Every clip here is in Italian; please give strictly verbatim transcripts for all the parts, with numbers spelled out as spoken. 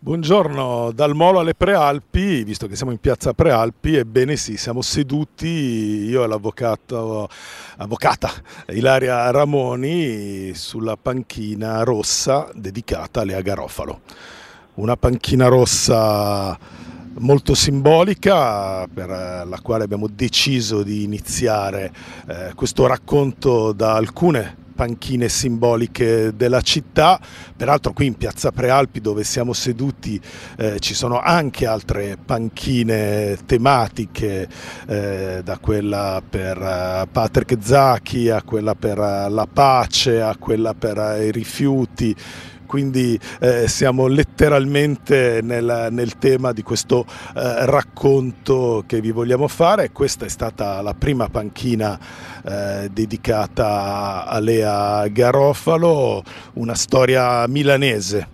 Buongiorno, dal Molo alle Prealpi, visto che siamo in piazza Prealpi, ebbene sì, siamo seduti, io e l'avvocato, avvocata Ilaria Ramoni, sulla panchina rossa dedicata a Lea Garofalo. Una panchina rossa molto simbolica per la quale abbiamo deciso di iniziare eh, questo racconto da alcune panchine simboliche della città. Peraltro qui in piazza Prealpi, dove siamo seduti, eh, ci sono anche altre panchine tematiche, eh, da quella per uh, Patrick Zaki a quella per uh, la pace, a quella per uh, i rifiuti. Quindi eh, siamo letteralmente nel, nel tema di questo eh, racconto che vi vogliamo fare. Questa è stata la prima panchina eh, dedicata a Lea Garofalo, una storia milanese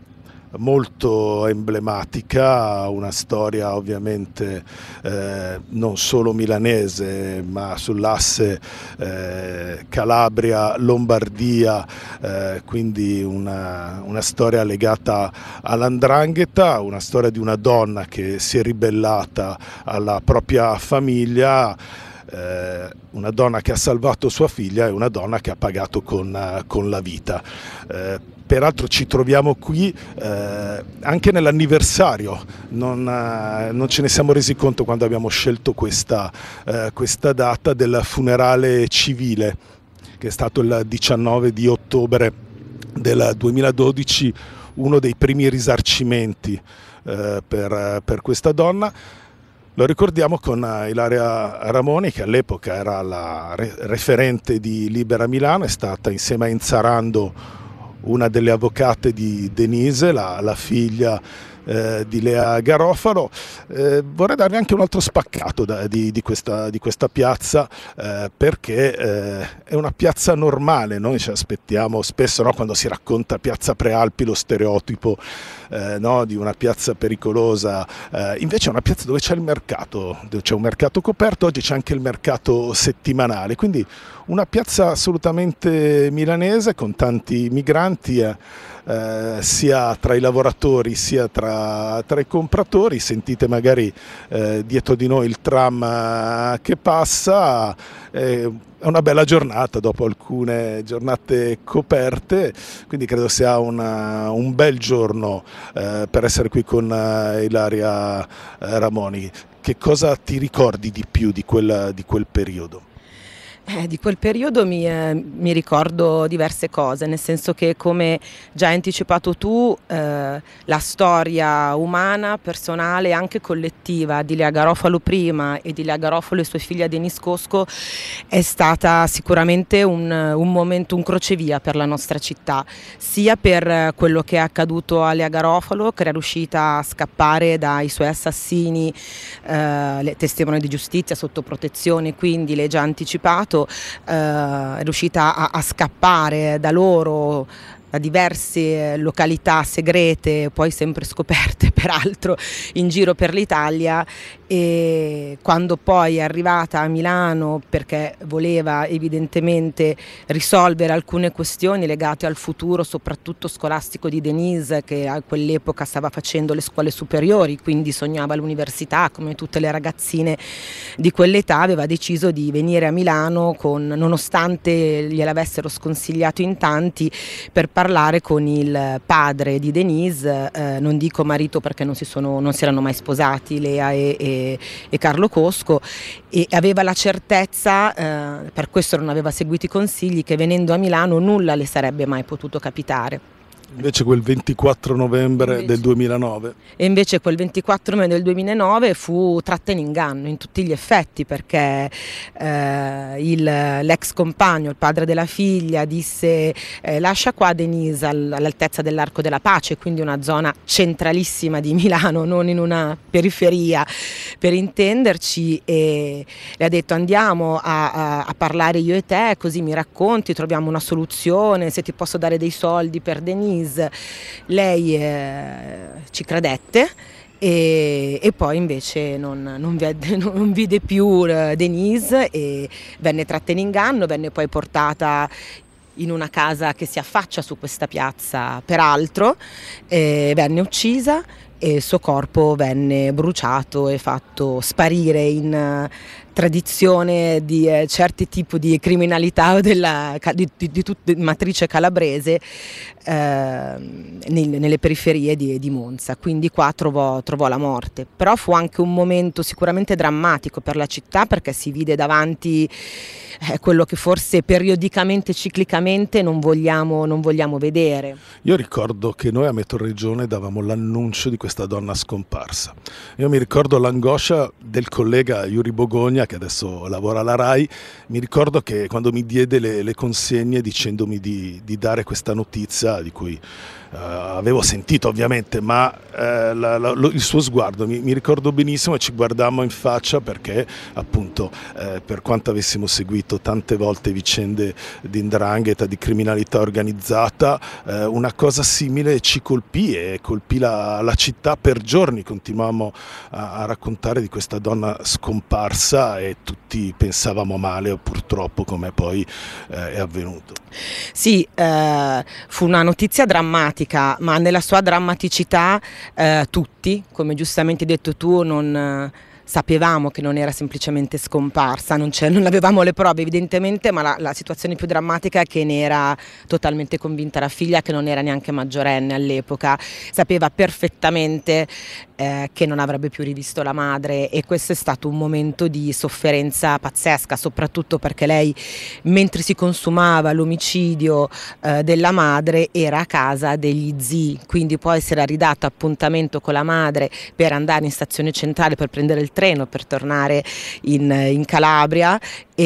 molto emblematica, una storia ovviamente eh, non solo milanese, ma sull'asse eh, Calabria-Lombardia, eh, quindi una, una storia legata all'andrangheta, una storia di una donna che si è ribellata alla propria famiglia, eh, una donna che ha salvato sua figlia e una donna che ha pagato con, con la vita. Eh, Peraltro ci troviamo qui eh, anche nell'anniversario, non, eh, non ce ne siamo resi conto quando abbiamo scelto questa, eh, questa data del funerale civile, che è stato il diciannove di ottobre del duemiladodici, uno dei primi risarcimenti eh, per, per questa donna. Lo ricordiamo con Ilaria Ramoni, che all'epoca era la re- referente di Libera Milano, è stata insieme a Inzarando una delle avvocate di Denise, la, la figlia eh, di Lea Garofalo. Eh, vorrei darvi anche un altro spaccato da, di, di, questa, di questa piazza, eh, perché eh, è una piazza normale. Noi ci aspettiamo spesso, no, quando si racconta piazza Prealpi, lo stereotipo eh, no, di una piazza pericolosa, eh, invece è una piazza dove c'è il mercato, dove c'è un mercato coperto. Oggi c'è anche il mercato settimanale, quindi una piazza assolutamente milanese, con tanti migranti, eh, eh, sia tra i lavoratori sia tra, tra i compratori. Sentite magari eh, dietro di noi il tram eh, che passa. Eh, è una bella giornata dopo alcune giornate coperte, quindi credo sia una, un bel giorno eh, per essere qui con eh, Ilaria eh, Ramoni. Che cosa ti ricordi di più di quel, di quel periodo? Eh, di quel periodo mi, eh, mi ricordo diverse cose, nel senso che, come già hai anticipato tu, eh, la storia umana, personale e anche collettiva di Lea Garofalo prima e di Lea Garofalo e sua figlia Denise Cosco è stata sicuramente un, un momento, un crocevia per la nostra città, sia per quello che è accaduto a Lea Garofalo, che era riuscita a scappare dai suoi assassini, eh, le testimoni di giustizia sotto protezione, quindi l'hai già anticipato. Uh, è riuscita a, a scappare da loro, da diverse località segrete, poi sempre scoperte peraltro in giro per l'Italia, e quando poi è arrivata a Milano perché voleva evidentemente risolvere alcune questioni legate al futuro soprattutto scolastico di Denise, che a quell'epoca stava facendo le scuole superiori, quindi sognava l'università come tutte le ragazzine di quell'età, aveva deciso di venire a Milano, con, nonostante gliel'avessero sconsigliato in tanti, per parlare con il padre di Denise, eh, non dico marito perché non si, sono, non si erano mai sposati, Lea e, e, e Carlo Cosco, e aveva la certezza, eh, per questo non aveva seguito i consigli, che venendo a Milano nulla le sarebbe mai potuto capitare. Invece quel ventiquattro novembre invece, del duemilanove. E invece quel ventiquattro novembre del duemilanove fu tratta in inganno in tutti gli effetti, perché eh, il, l'ex compagno, il padre della figlia, disse eh, lascia qua Denise all'altezza dell'Arco della Pace, quindi una zona centralissima di Milano, non in una periferia per intenderci, e le ha detto andiamo a, a, a parlare io e te, così mi racconti, troviamo una soluzione, se ti posso dare dei soldi per Denise. Lei eh, ci credette e, e poi invece non, non, vede, non vide più Denise e venne tratta in inganno, venne poi portata in una casa che si affaccia su questa piazza, peraltro, eh, venne uccisa e il suo corpo venne bruciato e fatto sparire in uh, tradizione di eh, certi tipi di criminalità della, di, di, di, tut, di matrice calabrese eh, nel, nelle periferie di, di Monza, quindi qua trovò, trovò la morte. Però fu anche un momento sicuramente drammatico per la città, perché si vide davanti eh, quello che forse periodicamente, ciclicamente non vogliamo, non vogliamo vedere. Io ricordo che noi a Metroregione davamo l'annuncio di questa donna scomparsa. Io mi ricordo l'angoscia del collega Yuri Bogogna, che adesso lavora alla RAI. Mi ricordo che quando mi diede le, le consegne dicendomi di, di dare questa notizia, di cui Uh, avevo sentito ovviamente, ma uh, la, la, lo, il suo sguardo mi, mi ricordo benissimo, e ci guardammo in faccia perché appunto uh, per quanto avessimo seguito tante volte vicende di 'ndrangheta, di criminalità organizzata, uh, una cosa simile ci colpì e colpì la, la città. Per giorni continuavamo a, a raccontare di questa donna scomparsa e tutti pensavamo male, purtroppo, come poi uh, è avvenuto. Sì, uh, fu una notizia drammatica, ma nella sua drammaticità eh, tutti, come giustamente hai detto tu, non eh, sapevamo che non era semplicemente scomparsa, non, non avevamo le prove evidentemente, ma la, la situazione più drammatica è che ne era totalmente convinta la figlia, che non era neanche maggiorenne all'epoca, sapeva perfettamente eh, che non avrebbe più rivisto la madre, e questo è stato un momento di sofferenza pazzesca, soprattutto perché lei, mentre si consumava l'omicidio eh, della madre, era a casa degli zii, quindi poi si era ridato appuntamento con la madre per andare in stazione centrale per prendere il treno per tornare in, in Calabria,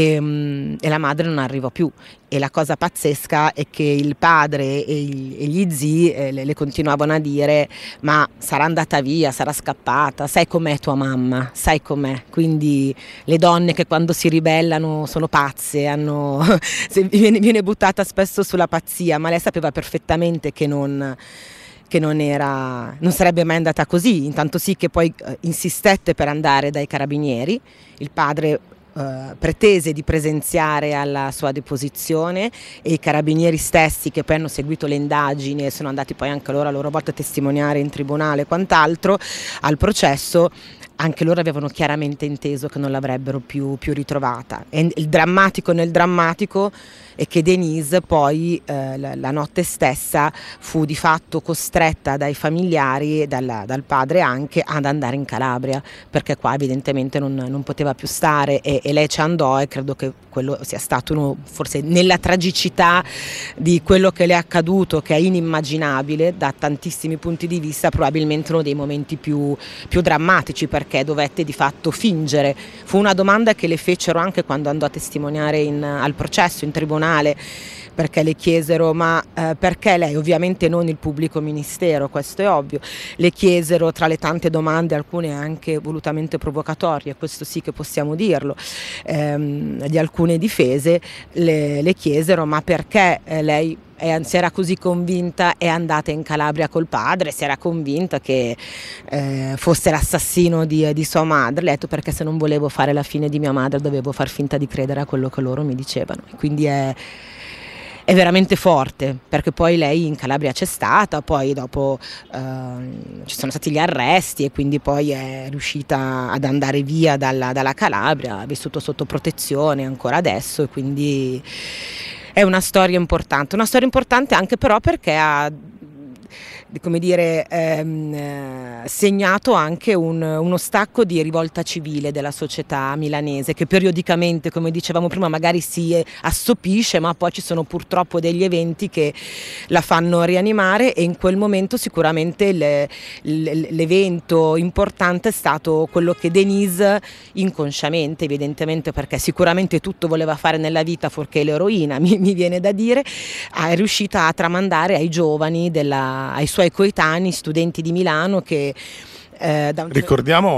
e, e la madre non arrivò più. E la cosa pazzesca è che il padre e, gli, e gli zii eh, le, le continuavano a dire: ma sarà andata via, sarà scappata, sai com'è tua mamma, sai com'è. Quindi le donne che quando si ribellano sono pazze, hanno, viene, viene buttata spesso sulla pazzia, ma lei sapeva perfettamente che non... che non, era, non sarebbe mai andata così, intanto sì che poi eh, insistette per andare dai carabinieri. Il padre eh, pretese di presenziare alla sua deposizione, e i carabinieri stessi, che poi hanno seguito le indagini e sono andati poi anche loro a loro volta a testimoniare in tribunale e quant'altro al processo, anche loro avevano chiaramente inteso che non l'avrebbero più, più ritrovata. E il drammatico nel drammatico è che Denise poi eh, la, la notte stessa fu di fatto costretta dai familiari e dal, dal padre anche ad andare in Calabria, perché qua evidentemente non, non poteva più stare, e, e lei ci andò, e credo che quello sia stato uno, forse nella tragicità di quello che le è accaduto, che è inimmaginabile da tantissimi punti di vista, probabilmente uno dei momenti più, più drammatici, perché dovette di fatto fingere. Fu una domanda che le fecero anche quando andò a testimoniare in, al processo in tribunale, perché le chiesero: ma eh, perché lei? Ovviamente non il pubblico ministero, questo è ovvio. Le chiesero, tra le tante domande, alcune anche volutamente provocatorie, questo sì che possiamo dirlo, ehm, di alcune difese, le, le chiesero: ma perché eh, lei si era così convinta, è andata in Calabria col padre, si era convinta che eh, fosse l'assassino di, di sua madre. Le ha detto: perché se non volevo fare la fine di mia madre dovevo far finta di credere a quello che loro mi dicevano. Quindi è, è veramente forte, perché poi lei in Calabria c'è stata, poi dopo eh, ci sono stati gli arresti, e quindi poi è riuscita ad andare via dalla, dalla Calabria, ha vissuto sotto protezione ancora adesso, e quindi è una storia importante, una storia importante anche però perché ha, come dire, ehm, segnato anche un, uno stacco di rivolta civile della società milanese, che periodicamente, come dicevamo prima, magari si assopisce, ma poi ci sono purtroppo degli eventi che la fanno rianimare, e in quel momento sicuramente le, le, l'evento importante è stato quello che Denise, inconsciamente evidentemente, perché sicuramente tutto voleva fare nella vita fuorché l'eroina, mi, mi viene da dire, è riuscita a tramandare ai giovani, della, ai suoi coetanei, studenti di Milano, che eh, da un... Ricordiamo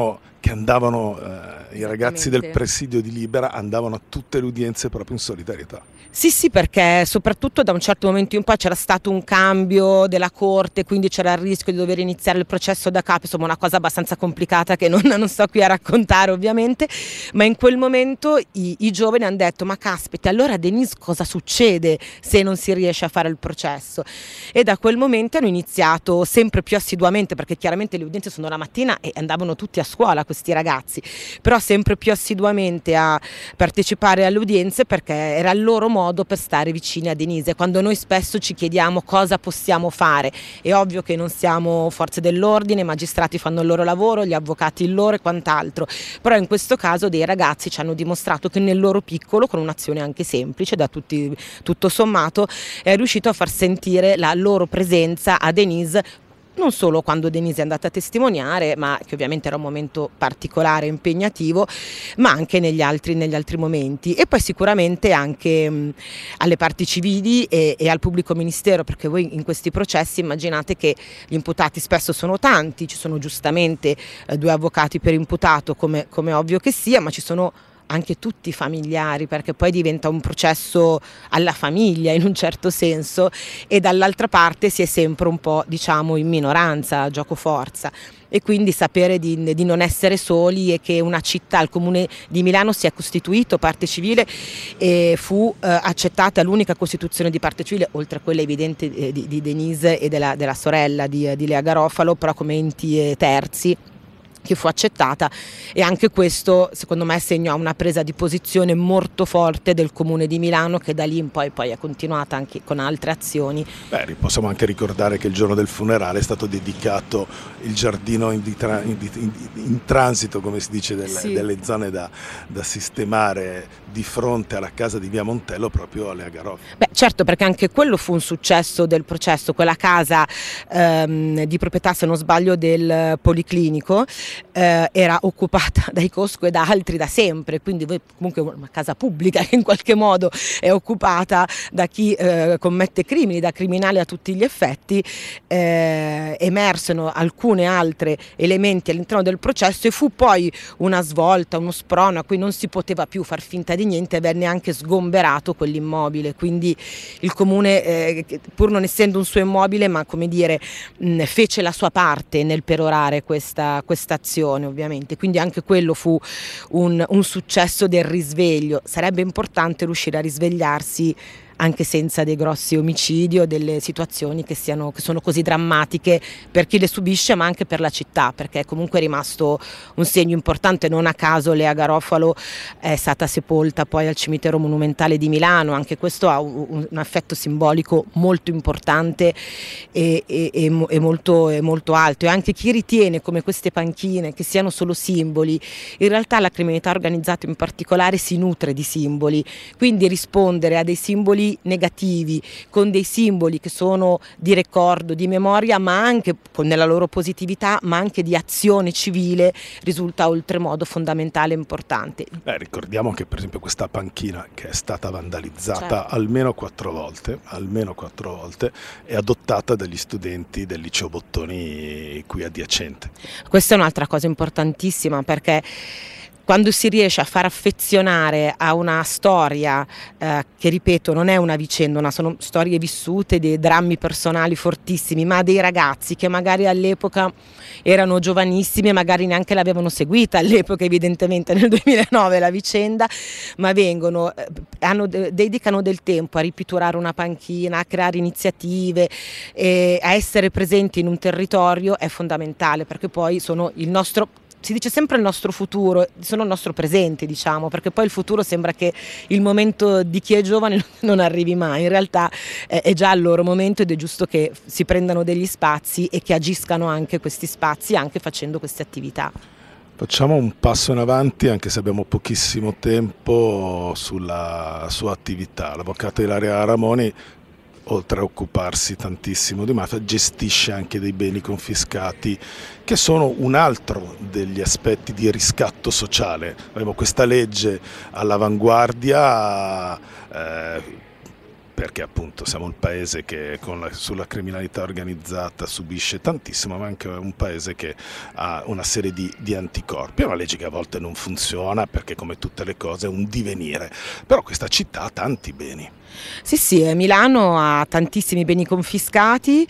che andavano, eh, i ragazzi del presidio di Libera andavano a tutte le udienze proprio in solidarietà. Sì, sì, perché soprattutto da un certo momento in poi c'era stato un cambio della corte, quindi c'era il rischio di dover iniziare il processo da capo, insomma una cosa abbastanza complicata che non, non sto qui a raccontare ovviamente, ma in quel momento i, i giovani hanno detto: ma caspita, allora Denise cosa succede se non si riesce a fare il processo? E da quel momento hanno iniziato sempre più assiduamente, perché chiaramente le udienze sono la mattina e andavano tutti a scuola questi ragazzi, però sempre più assiduamente a partecipare alle udienze, perché era il loro modo per stare vicini a Denise. Quando noi spesso ci chiediamo cosa possiamo fare, è ovvio che non siamo forze dell'ordine, i magistrati fanno il loro lavoro, gli avvocati il loro e quant'altro, però in questo caso dei ragazzi ci hanno dimostrato che nel loro piccolo, con un'azione anche semplice da tutti, tutto sommato, è riuscito a far sentire la loro presenza a Denise, non solo quando Denise è andata a testimoniare, ma che ovviamente era un momento particolare, impegnativo, ma anche negli altri, negli altri momenti, e poi sicuramente anche mh, alle parti civili e, e al pubblico ministero, perché voi in questi processi immaginate che gli imputati spesso sono tanti, ci sono giustamente eh, due avvocati per imputato, come, come ovvio che sia, ma ci sono anche tutti i familiari, perché poi diventa un processo alla famiglia in un certo senso, e dall'altra parte si è sempre un po', diciamo, in minoranza, gioco forza, e quindi sapere di, di non essere soli, e che una città, il comune di Milano, si è costituito parte civile e fu eh, accettata l'unica costituzione di parte civile, oltre a quella evidente eh, di, di Denise e della, della sorella di, di Lea Garofalo, però come enti eh, terzi, che fu accettata, e anche questo secondo me segnò una presa di posizione molto forte del Comune di Milano, che da lì in poi, poi è continuata anche con altre azioni. Beh, possiamo anche ricordare che il giorno del funerale è stato dedicato il giardino in, di tra, in, in, in transito, come si dice, delle, sì. delle zone da, da sistemare di fronte alla casa di Via Montello, proprio alle Garofalo. Beh, certo, perché anche quello fu un successo del processo, quella casa ehm, di proprietà, se non sbaglio, del Policlinico, Eh, era occupata dai Cosco e da altri da sempre, quindi comunque una casa pubblica che in qualche modo è occupata da chi eh, commette crimini, da criminali a tutti gli effetti. Eh, emersero alcune altre elementi all'interno del processo, e fu poi una svolta, uno sprono a cui non si poteva più far finta di niente, e venne anche sgomberato quell'immobile, quindi il comune, eh, pur non essendo un suo immobile, ma come dire, mh, fece la sua parte nel perorare questa, questa azione, ovviamente, quindi anche quello fu un, un successo del risveglio. Sarebbe importante riuscire a risvegliarsi anche senza dei grossi omicidi o delle situazioni che, siano, che sono così drammatiche per chi le subisce, ma anche per la città, perché è comunque rimasto un segno importante. Non a caso Lea Garofalo è stata sepolta poi al cimitero monumentale di Milano, anche questo ha un, un effetto simbolico molto importante e, e, e, e, molto, e molto alto, e anche chi ritiene come queste panchine che siano solo simboli, in realtà la criminalità organizzata in particolare si nutre di simboli, quindi rispondere a dei simboli negativi con dei simboli che sono di ricordo, di memoria, ma anche con, nella loro positività, ma anche di azione civile, risulta oltremodo fondamentale e importante. Beh, ricordiamo che per esempio questa panchina, che è stata vandalizzata certo. almeno quattro volte, almeno quattro volte, è adottata dagli studenti del liceo Bottoni qui adiacente. Questa è un'altra cosa importantissima, perché quando si riesce a far affezionare a una storia eh, che, ripeto, non è una vicenda, una, sono storie vissute, dei drammi personali fortissimi, ma dei ragazzi che magari all'epoca erano giovanissimi e magari neanche l'avevano seguita all'epoca, evidentemente nel duemilanove la vicenda, ma vengono, eh, hanno, dedicano del tempo a ripitturare una panchina, a creare iniziative, e a essere presenti in un territorio è fondamentale, perché poi sono il nostro, si dice sempre il nostro futuro, sono il nostro presente, diciamo, perché poi il futuro sembra che il momento di chi è giovane non arrivi mai, in realtà è già il loro momento, ed è giusto che si prendano degli spazi e che agiscano anche questi spazi, anche facendo queste attività. Facciamo un passo in avanti, anche se abbiamo pochissimo tempo, sulla sua attività. L'avvocato Ilaria Ramoni, oltre a occuparsi tantissimo di mafia, gestisce anche dei beni confiscati, che sono un altro degli aspetti di riscatto sociale. Abbiamo questa legge all'avanguardia, eh, perché appunto siamo il paese che con la, sulla criminalità organizzata subisce tantissimo, ma anche un paese che ha una serie di, di anticorpi. È una legge che a volte non funziona perché, come tutte le cose, è un divenire, però questa città ha tanti beni. Sì, sì, Milano ha tantissimi beni confiscati,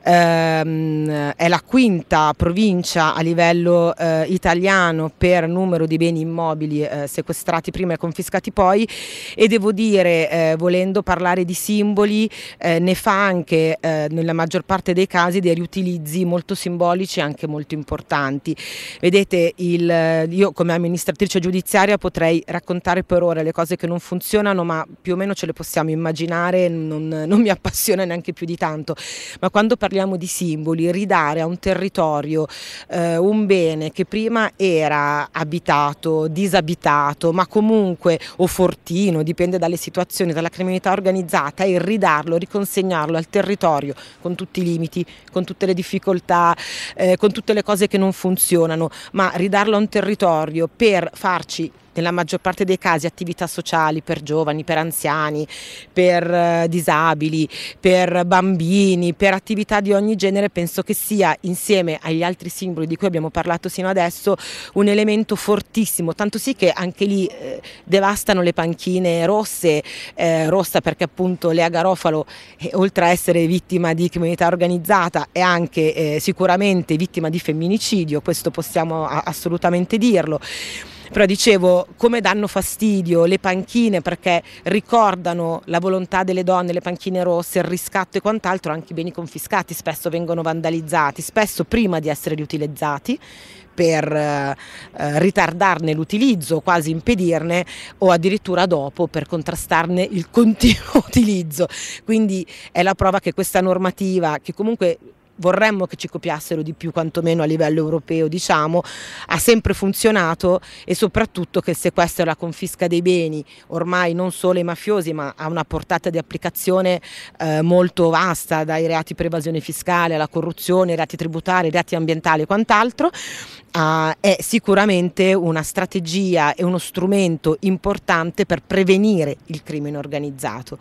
ehm, è la quinta provincia a livello eh, italiano per numero di beni immobili eh, sequestrati prima e confiscati poi, e devo dire, eh, volendo parlare di simboli, eh, ne fa anche eh, nella maggior parte dei casi dei riutilizzi molto simbolici e anche molto importanti. Vedete, il, io come amministratrice giudiziaria potrei raccontare per ore le cose che non funzionano, ma più o meno ce le possiamo immaginare, non, non mi appassiona neanche più di tanto, ma quando parliamo di simboli, ridare a un territorio eh, un bene che prima era abitato, disabitato, ma comunque o fortino, dipende dalle situazioni, dalla criminalità organizzata, e ridarlo, riconsegnarlo al territorio con tutti i limiti, con tutte le difficoltà, eh, con tutte le cose che non funzionano, ma ridarlo a un territorio per farci, nella maggior parte dei casi, attività sociali per giovani, per anziani, per eh, disabili, per bambini, per attività di ogni genere, penso che sia, insieme agli altri simboli di cui abbiamo parlato sino adesso, un elemento fortissimo, tanto sì che anche lì eh, devastano le panchine rosse, eh, rossa perché appunto Lea Garofalo, eh, oltre a essere vittima di criminalità organizzata, è anche eh, sicuramente vittima di femminicidio, questo possiamo assolutamente dirlo. Però dicevo, come danno fastidio le panchine perché ricordano la volontà delle donne, le panchine rosse, il riscatto e quant'altro, anche i beni confiscati spesso vengono vandalizzati, spesso prima di essere riutilizzati, per eh, ritardarne l'utilizzo, quasi impedirne, o addirittura dopo per contrastarne il continuo utilizzo. Quindi è la prova che questa normativa, che comunque vorremmo che ci copiassero di più, quantomeno a livello europeo, diciamo, ha sempre funzionato, e soprattutto che il sequestro e la confisca dei beni, ormai non solo ai mafiosi, ma ha una portata di applicazione eh, molto vasta, dai reati per evasione fiscale alla corruzione, ai reati tributari, ai reati ambientali e quant'altro, Uh, è sicuramente una strategia e uno strumento importante per prevenire il crimine organizzato.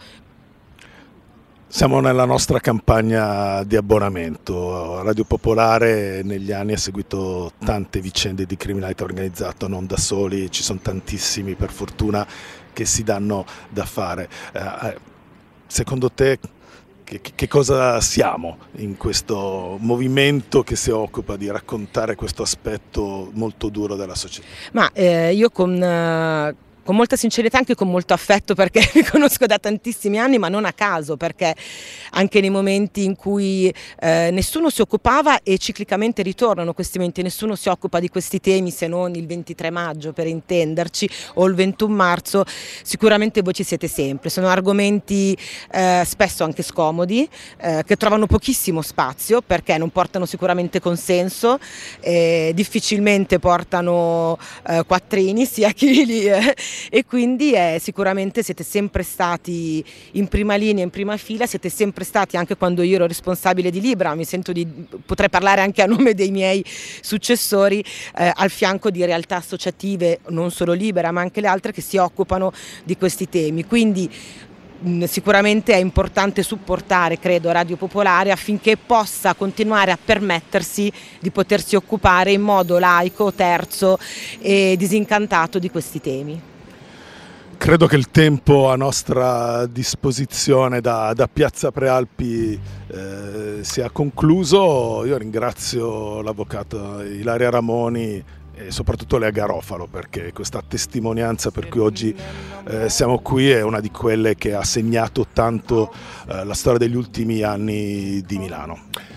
Siamo nella nostra campagna di abbonamento. Radio Popolare negli anni ha seguito tante vicende di criminalità organizzata, non da soli, ci sono tantissimi per fortuna che si danno da fare. Eh, secondo te che, che cosa siamo in questo movimento che si occupa di raccontare questo aspetto molto duro della società? Ma eh, io con... Uh... con molta sincerità, anche con molto affetto, perché mi conosco da tantissimi anni, ma non a caso, perché anche nei momenti in cui eh, nessuno si occupava, e ciclicamente ritornano questi momenti, nessuno si occupa di questi temi se non il ventitré maggio, per intenderci, o il ventuno marzo, sicuramente voi ci siete sempre. Sono argomenti eh, spesso anche scomodi, eh, che trovano pochissimo spazio perché non portano sicuramente consenso, eh, difficilmente portano eh, quattrini, sia chili, eh, e quindi eh, sicuramente siete sempre stati in prima linea, in prima fila, siete sempre stati, anche quando io ero responsabile di Libra, mi sento di, potrei parlare anche a nome dei miei successori, eh, al fianco di realtà associative, non solo Libera ma anche le altre, che si occupano di questi temi. Quindi mh, sicuramente è importante supportare, credo, Radio Popolare affinché possa continuare a permettersi di potersi occupare in modo laico, terzo e disincantato di questi temi. Credo che il tempo a nostra disposizione da, da Piazza Prealpi eh, sia concluso. Io ringrazio l'avvocato Ilaria Ramoni e soprattutto Lea Garofalo, perché questa testimonianza per cui oggi eh, siamo qui è una di quelle che ha segnato tanto eh, la storia degli ultimi anni di Milano.